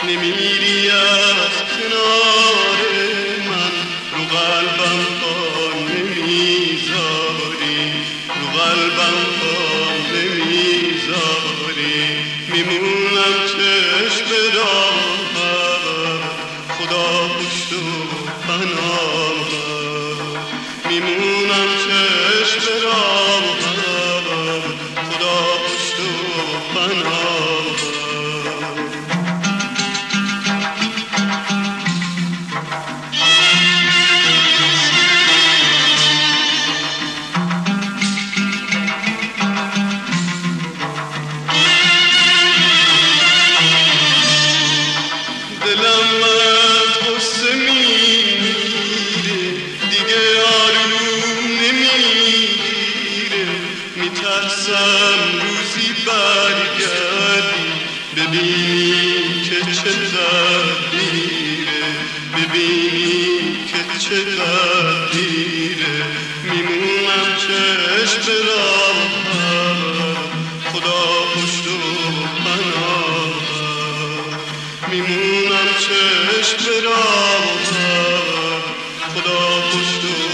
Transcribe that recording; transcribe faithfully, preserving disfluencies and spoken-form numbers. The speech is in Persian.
نمیری از کنار من، رو قلبم پا نمیذاری، رو قلبم پا نمیذاری. میمونم چشم راهت، خدا پشت و پناهت. میمونم چشم راهت، خدا پشت و پناهت. دلم از غصه میمیره، دیگه آروم نمیگیره. میترسم روزی برگردی، ببینی که چه تقدیره، ببینی که چه تقدیره. میمونم چشم راهت، خدا پشت و پناهت. میمونم چشم راهت، خدا پشت و